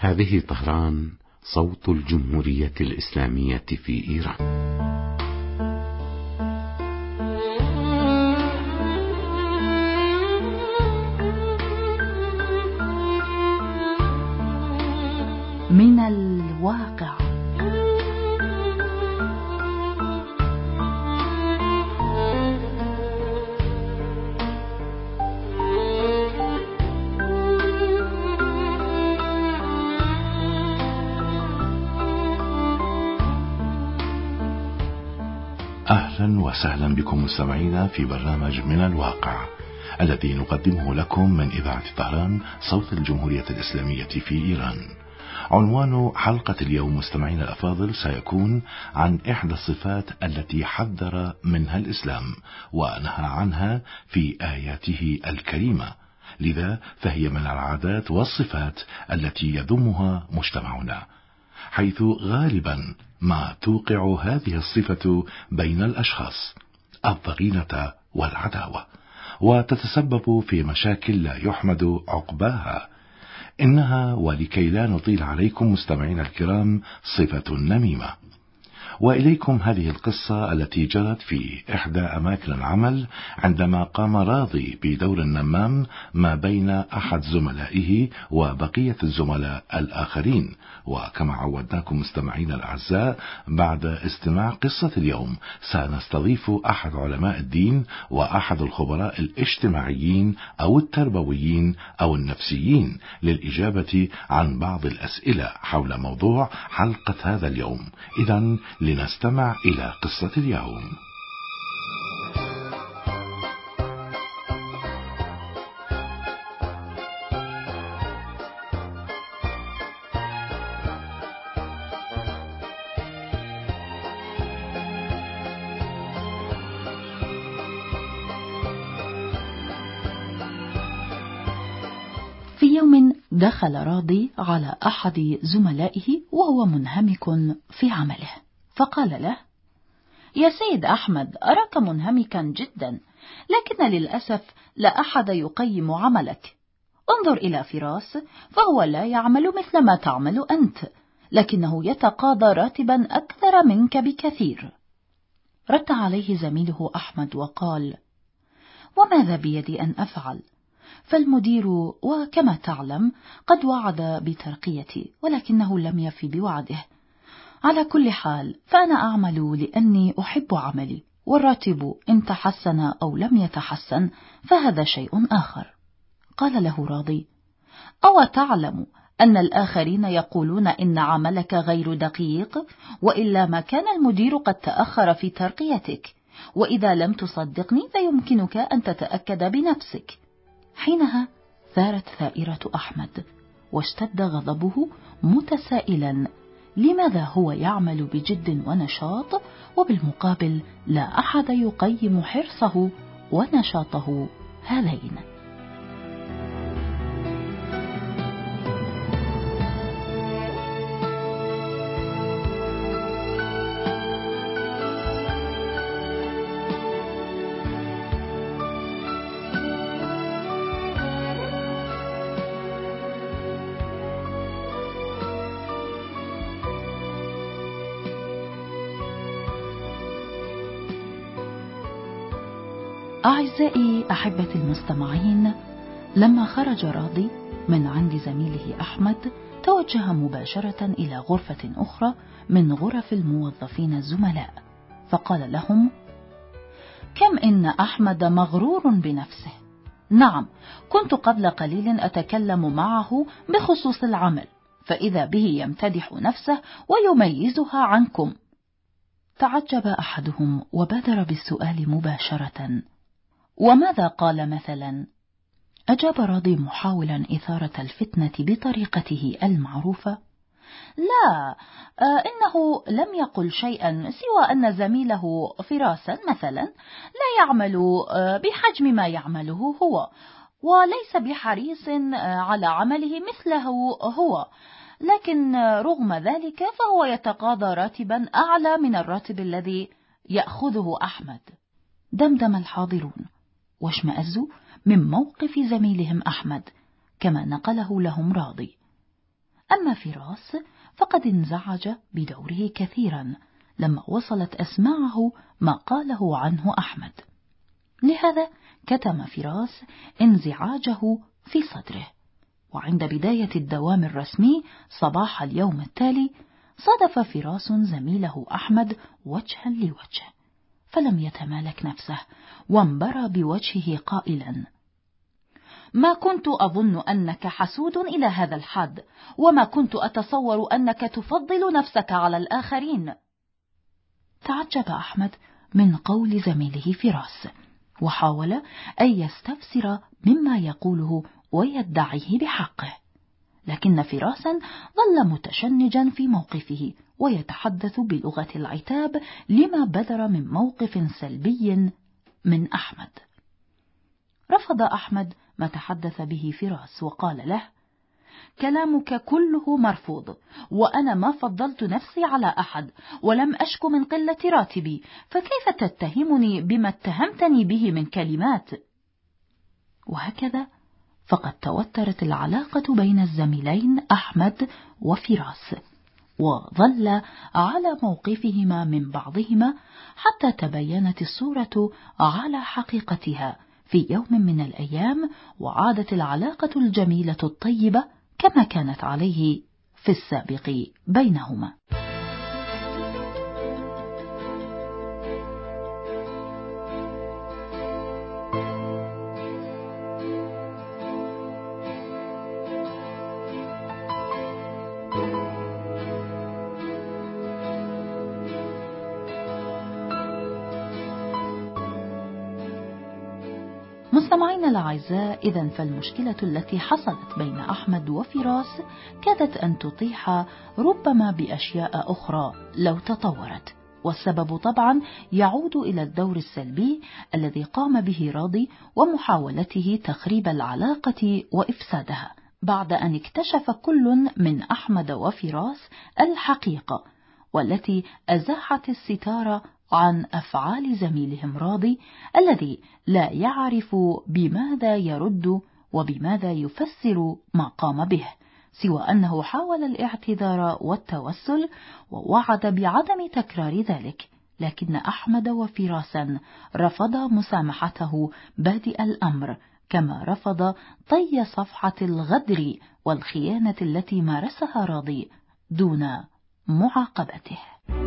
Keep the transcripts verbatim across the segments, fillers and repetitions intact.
هذه طهران، صوت الجمهورية الإسلامية في إيران. من الواقع. أهلا وسهلا بكم مستمعينا في برنامج من الواقع الذي نقدمه لكم من إذاعة طهران صوت الجمهورية الإسلامية في إيران. عنوان حلقة اليوم مستمعينا الأفاضل سيكون عن إحدى الصفات التي حذر منها الإسلام ونهى عنها في آياته الكريمة، لذا فهي من العادات والصفات التي يذمها مجتمعنا، حيث غالبا ما توقع هذه الصفة بين الأشخاص الضغينة والعداوة، وتتسبب في مشاكل لا يحمد عقباها. إنها، ولكي لا نطيل عليكم مستمعين الكرام، صفة النميمة. وإليكم هذه القصة التي جرت في إحدى أماكن العمل عندما قام راضي بدور النمام ما بين أحد زملائه وبقية الزملاء الآخرين. وكما عودناكم مستمعين الأعزاء، بعد استماع قصة اليوم سنستضيف أحد علماء الدين وأحد الخبراء الاجتماعيين أو التربويين أو النفسيين للإجابة عن بعض الأسئلة حول موضوع حلقة هذا اليوم. إذن لنستمع إلى قصة اليوم. في يوم دخل راضي على أحد زملائه وهو منهمك في عمله، فقال له: يا سيد أحمد، أراك منهمكا جدا، لكن للأسف لا أحد يقيم عملك. انظر إلى فراس، فهو لا يعمل مثل ما تعمل أنت، لكنه يتقاضى راتبا أكثر منك بكثير. رد عليه زميله أحمد وقال: وماذا بيدي أن أفعل؟ فالمدير وكما تعلم قد وعد بترقيتي، ولكنه لم يفي بوعده. على كل حال فأنا أعمل لأني أحب عملي، والراتب إن تحسن أو لم يتحسن فهذا شيء آخر. قال له راضي: أو تعلم أن الآخرين يقولون إن عملك غير دقيق، وإلا ما كان المدير قد تأخر في ترقيتك، وإذا لم تصدقني فيمكنك أن تتأكد بنفسك. حينها ثارت ثائرة أحمد واشتد غضبه، متسائلا لماذا هو يعمل بجد ونشاط وبالمقابل لا أحد يقيم حرصه ونشاطه هذين. أعزائي أحبة المستمعين، لما خرج راضي من عند زميله أحمد توجه مباشرة إلى غرفة أخرى من غرف الموظفين الزملاء، فقال لهم: كم إن أحمد مغرور بنفسه. نعم، كنت قبل قليل أتكلم معه بخصوص العمل، فإذا به يمتدح نفسه ويميزها عنكم. تعجب أحدهم وبادر بالسؤال مباشرة: وماذا قال مثلا؟ أجاب راضي محاولا إثارة الفتنة بطريقته المعروفة: لا، آه إنه لم يقل شيئا سوى أن زميله فراسا مثلا لا يعمل آه بحجم ما يعمله هو، وليس بحريص آه على عمله مثله هو، لكن آه رغم ذلك فهو يتقاضى راتبا أعلى من الراتب الذي يأخذه أحمد. دمدم الحاضرون واشمأزوا من موقف زميلهم أحمد كما نقله لهم راضي. أما فراس فقد انزعج بدوره كثيرا لما وصلت أسماعه ما قاله عنه أحمد، لهذا كتم فراس انزعاجه في صدره. وعند بداية الدوام الرسمي صباح اليوم التالي صادف فراس زميله أحمد وجها لوجه، فلم يتمالك نفسه وانبرى بوجهه قائلا: ما كنت أظن أنك حسود إلى هذا الحد، وما كنت أتصور أنك تفضل نفسك على الآخرين. تعجب أحمد من قول زميله فراس، وحاول أن يستفسر مما يقوله ويدعيه بحقه، لكن فراسا ظل متشنجا في موقفه ويتحدث بلغة العتاب لما بدر من موقف سلبي من أحمد. رفض أحمد ما تحدث به فراس وقال له: كلامك كله مرفوض، وأنا ما فضلت نفسي على أحد ولم أشك من قلة راتبي، فكيف تتهمني بما اتهمتني به من كلمات؟ وهكذا فقد توترت العلاقة بين الزميلين أحمد وفراس، وظل على موقفهما من بعضهما حتى تبينت الصورة على حقيقتها في يوم من الأيام، وعادت العلاقة الجميلة الطيبة كما كانت عليه في السابق بينهما. مستمعينا الأعزاء، إذن فالمشكلة التي حصلت بين أحمد وفراس كادت أن تطيح ربما بأشياء أخرى لو تطورت، والسبب طبعا يعود إلى الدور السلبي الذي قام به راضي ومحاولته تخريب العلاقة وإفسادها، بعد أن اكتشف كل من أحمد وفراس الحقيقة، والتي أزاحت الستار عن أفعال زميلهم راضي الذي لا يعرف بماذا يرد وبماذا يفسر ما قام به، سوى أنه حاول الاعتذار والتوسل ووعد بعدم تكرار ذلك، لكن أحمد وفراسا رفض مسامحته بادئ الأمر، كما رفض طي صفحة الغدر والخيانة التي مارسها راضي دون معاقبته.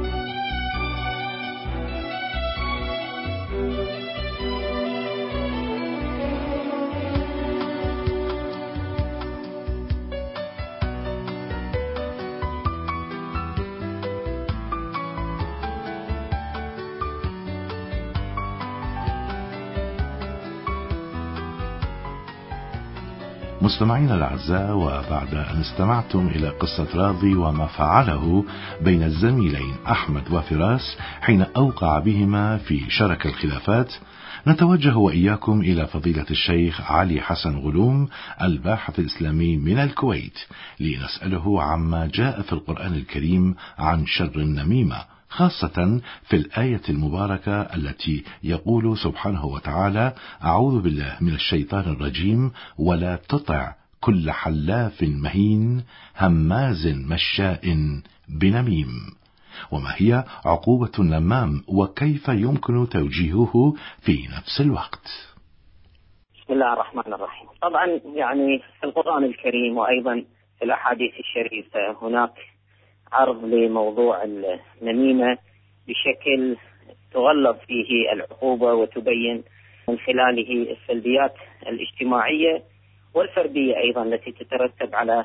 مستمعينا الأعزاء، وبعد أن استمعتم إلى قصة راضي وما فعله بين الزميلين أحمد وفراس حين أوقع بهما في شرك الخلافات، نتوجه وإياكم إلى فضيلة الشيخ علي حسن غلوم الباحث الإسلامي من الكويت لنسأله عما جاء في القرآن الكريم عن شر النميمة، خاصة في الآية المباركة التي يقول سبحانه وتعالى: أعوذ بالله من الشيطان الرجيم، ولا تطع كل حلاف مهين هماز مشاء بنميم. وما هي عقوبة النمام وكيف يمكن توجيهه في نفس الوقت؟ بسم الله الرحمن الرحيم. طبعا يعني في القرآن الكريم وأيضا في الأحاديث الشريفة هناك عرض لموضوع النميمة بشكل تغلظ فيه العقوبة وتبين من خلاله السلبيات الاجتماعية والفردية أيضا التي تترتب على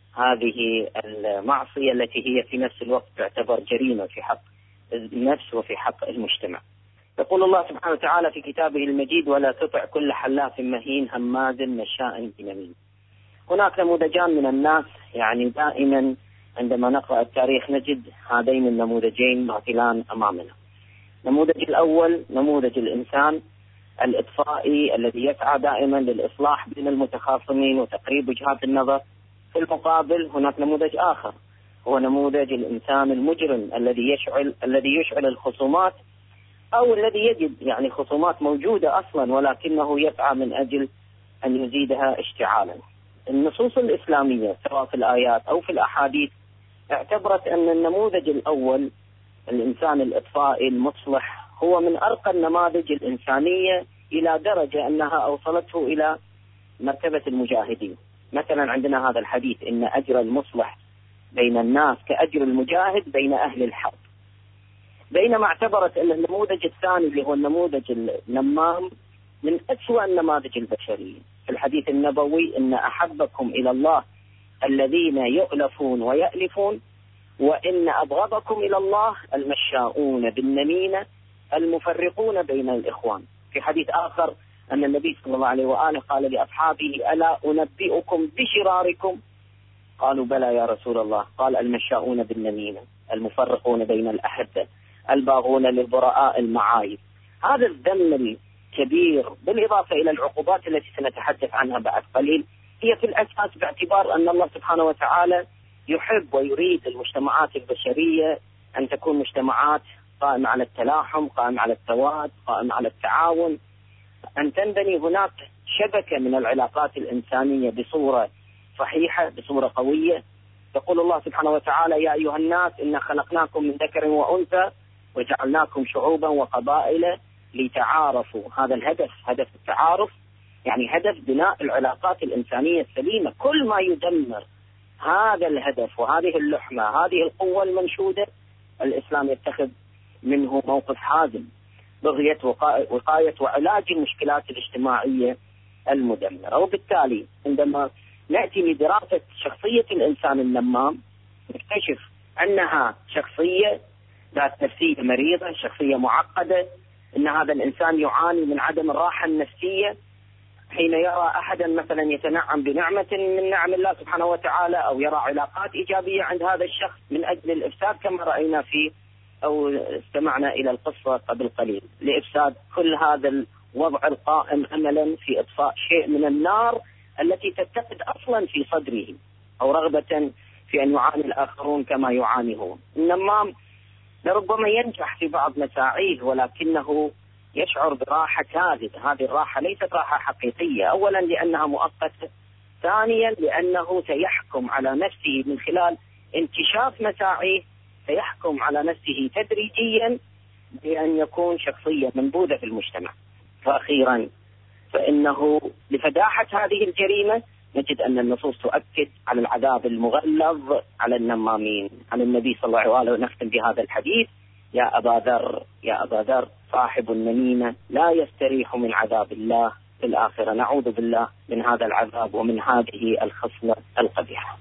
هذه المعصية التي هي في نفس الوقت تعتبر جريمة في حق النفس وفي حق المجتمع. يقول الله سبحانه وتعالى في كتابه المجيد: ولا تطع كل حلاف مهين هماز مشاء بنميم. هناك نموذجان من الناس، يعني دائما عندما نقرأ التاريخ نجد هذين النموذجين ماثلان أمامنا. النموذج الأول نموذج الإنسان الإطفائي الذي يسعى دائما للإصلاح بين المتخاصمين وتقريب وجهات النظر. في المقابل هناك نموذج آخر، هو نموذج الإنسان المجرم الذي يشعل الذي يشعل الخصومات، أو الذي يجد يعني خصومات موجودة أصلا ولكنه يسعى من أجل أن يزيدها اشتعالا. النصوص الإسلامية سواء في الآيات أو في الأحاديث اعتبرت أن النموذج الأول الإنسان الإطفائي المصلح هو من أرقى النماذج الإنسانية إلى درجة أنها أوصلته إلى مرتبة المجاهدين. مثلا عندنا هذا الحديث إن أجر المصلح بين الناس كأجر المجاهد بين أهل الحرب، بينما اعتبرت أن النموذج الثاني اللي هو النموذج النمام من أسوأ النماذج البشرية. في الحديث النبوي إن أحبكم إلى الله الذين يؤلفون ويألفون وإن أبغضكم إلى الله المشاؤون بالنميمة المفرقون بين الإخوان. في حديث آخر أن النبي صلى الله عليه وآله قال لأصحابه ألا أنبئكم بشراركم؟ قالوا بلى يا رسول الله. قال المشاؤون بالنميمة المفرقون بين الأحبة الباغون للبراء المعايب. هذا الذم الكبير بالإضافة إلى العقوبات التي سنتحدث عنها بعد قليل هي في الأساس باعتبار أن الله سبحانه وتعالى يحب ويريد المجتمعات البشرية أن تكون مجتمعات قائمة على التلاحم، قائمة على التواد، قائمة على التعاون، أن تنبني هناك شبكة من العلاقات الإنسانية بصورة صحيحة بصورة قوية. يقول الله سبحانه وتعالى يا أيها الناس إنا خلقناكم من ذكر وأنثى وجعلناكم شعوبا وقبائل لتعارفوا. هذا الهدف، هدف التعارف، يعني هدف بناء العلاقات الإنسانية السليمة. كل ما يدمر هذا الهدف وهذه اللحمة هذه القوة المنشودة الإسلام يتخذ منه موقف حازم بغية وقاية وعلاج المشكلات الاجتماعية المدمرة. وبالتالي عندما نأتي لدراسة شخصية الإنسان النمام نكتشف أنها شخصية ذات نفسية مريضة، شخصية معقدة، أن هذا الإنسان يعاني من عدم الراحة النفسية حين يرى أحدا مثلا يتنعم بنعمة من نعم الله سبحانه وتعالى أو يرى علاقات إيجابية عند هذا الشخص من أجل الإفساد كما رأينا فيه أو استمعنا إلى القصة قبل قليل لإفساد كل هذا الوضع القائم أملا في إطفاء شيء من النار التي تتقد أصلا في صدره أو رغبة في أن يعاني الآخرون كما يعاني هو. النمام لربما ينجح في بعض مساعيه ولكنه يشعر براحة كاذبة. هذه الراحة ليست راحة حقيقية، أولا لأنها مؤقتة، ثانيا لأنه سيحكم على نفسه من خلال انكشاف مساعيه، سيحكم على نفسه تدريجيا بأن يكون شخصية منبوذة في المجتمع. فأخيرا فإنه لفداحة هذه الجريمة نجد أن النصوص تؤكد على العذاب المغلظ على النمامين. عن النبي صلى الله عليه وآله ونختم بهذا الحديث يا أبا ذر يا أبا ذر صاحب النميمة لا يستريح من عذاب الله في الآخرة. نعوذ بالله من هذا العذاب ومن هذه الخصلة القبيحة.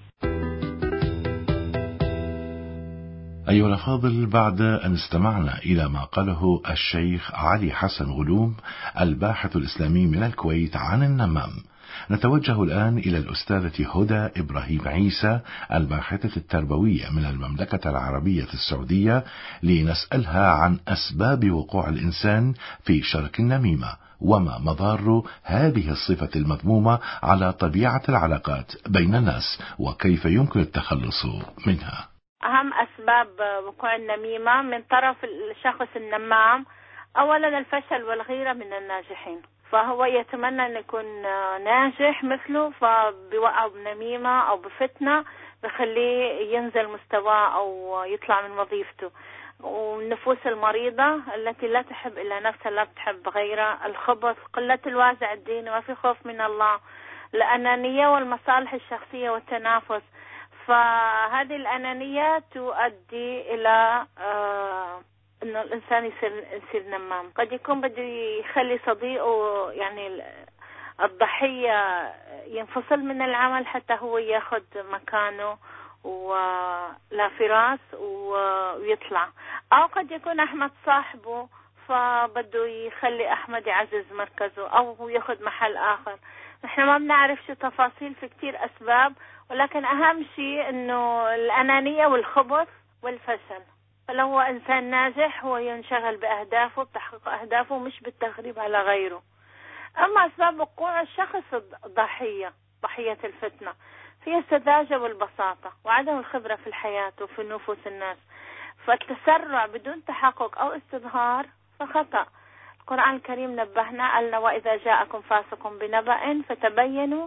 أيها الأفاضل، بعد أن استمعنا إلى ما قاله الشيخ علي حسن غلوم الباحث الإسلامي من الكويت عن النمام، نتوجه الآن إلى الأستاذة هدى إبراهيم عيسى الباحثة التربوية من المملكة العربية السعودية لنسألها عن أسباب وقوع الإنسان في شرك النميمة وما مضار هذه الصفة المذمومة على طبيعة العلاقات بين الناس وكيف يمكن التخلص منها. أهم أسباب وقوع النميمة من طرف الشخص النمام أولا الفشل والغيرة من الناجحين، فهو يتمنى أن يكون ناجح مثله فبيوقع بنميمة أو بفتنة بخليه ينزل مستواه أو يطلع من وظيفته. والنفوس المريضة التي لا تحب إلا نفسها لا تحب غيرها، الخبث، قلة الوازع الديني، ما في خوف من الله، الأنانية والمصالح الشخصية والتنافس. فهذه الأنانية تؤدي إلى آه إنه الإنسان يصير يصير نمام. قد يكون بده يخلي صديقه يعني الضحية ينفصل من العمل حتى هو ياخذ مكانه ولا فراس ويطلع، أو قد يكون أحمد صاحبه فبده يخلي أحمد يعزز مركزه أو هو ياخذ محل آخر. نحن ما بنعرف شو تفاصيل في كتير أسباب، ولكن أهم شيء إنه الأنانية والخبث والفشل. فلو هو إنسان ناجح هو ينشغل بأهدافه بتحقيق أهدافه مش بالتخريب على غيره. أما أسباب وقوع الشخص الضحية ضحية الفتنة هي السذاجة والبساطة وعدم الخبرة في الحياة وفي نفوس الناس. فالتسرع بدون تحقق أو استظهار فخطأ. القرآن الكريم نبهنا قالنا وإذا جاءكم فاسق بنبأ فتبينوا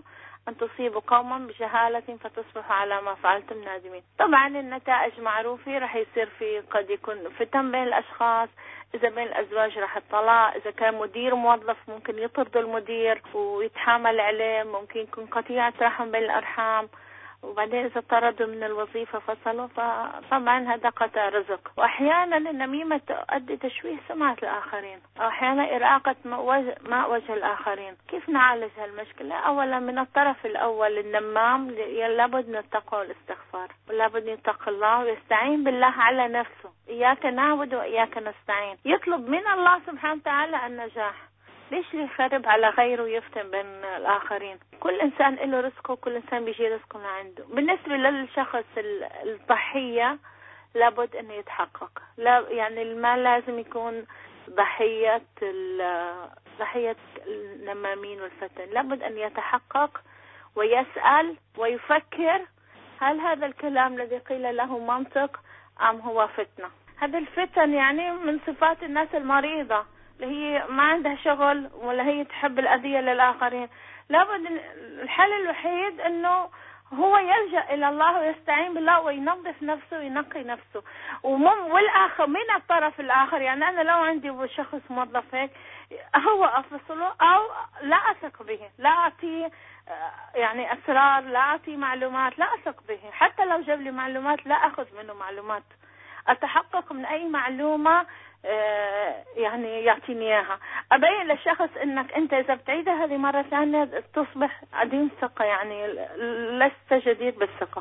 أن تصيبوا قوما بجهالة فتصبحوا على ما فعلتم نادمين. طبعا النتائج معروفة، رح يصير في قد يكون فتن بين الأشخاص، إذا بين الأزواج رح الطلاق، إذا كان مدير موظف ممكن يطرد المدير ويتحامل عليه، ممكن يكون قطيعة رحم بين الأرحام، وبعدين إذا طردوا من الوظيفة فصلوا، فطبعا هذا قطع رزق. وأحيانا النميمة تؤدي تشويه سمعة الآخرين، أحيانا إراقة ماء وجه الآخرين. كيف نعالج هالمشكلة؟ أولا من الطرف الأول النمام لابد من التقوى والاستغفار، ولابد يتقي الله ويستعين بالله على نفسه. إياك نعبد وإياك نستعين، يطلب من الله سبحانه وتعالى النجاح. ليش يخرب على غيره ويفتن بين الآخرين؟ كل إنسان له رزقه، وكل إنسان بيجي رزقه لعنده. بالنسبة للشخص الضحية لابد أن يتحقق، لا يعني المال لازم يكون ضحية ضحية النمامين والفتن، لابد أن يتحقق ويسأل ويفكر هل هذا الكلام الذي قيل له منطق أم هو فتنة. هذا الفتن يعني من صفات الناس المريضة اللي هي ما عندها شغل ولا هي تحب الأذية للآخرين. لابد الحل الوحيد أنه هو يلجأ إلى الله ويستعين بالله وينظف نفسه وينقي نفسه. ومم والآخر من الطرف الآخر، يعني أنا لو عندي شخص موظف هيك هو أفصله أو لا أثق به، لا أعطيه يعني أسرار، لا أعطيه معلومات، لا أثق به. حتى لو جاب لي معلومات لا أخذ منه معلومات، أتحقق من أي معلومة يعني يعطيني إياها. أبين للشخص إنك أنت إذا بتعيدها هذه مرة ثانية تصبح عديم ثقة، يعني لست جدير بالثقة.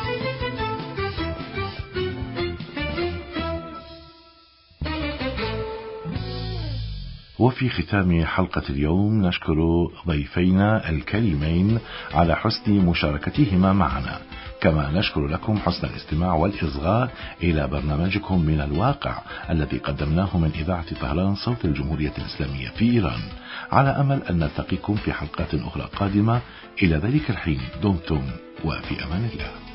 وفي ختام حلقة اليوم نشكر ضيفينا الكريمين على حسن مشاركتهما معنا، كما نشكر لكم حسن الاستماع والإصغاء إلى برنامجكم من الواقع الذي قدمناه من إذاعة طهران صوت الجمهورية الإسلامية في إيران، على أمل أن نلتقيكم في حلقات أخرى قادمة. إلى ذلك الحين دمتم وفي أمان الله.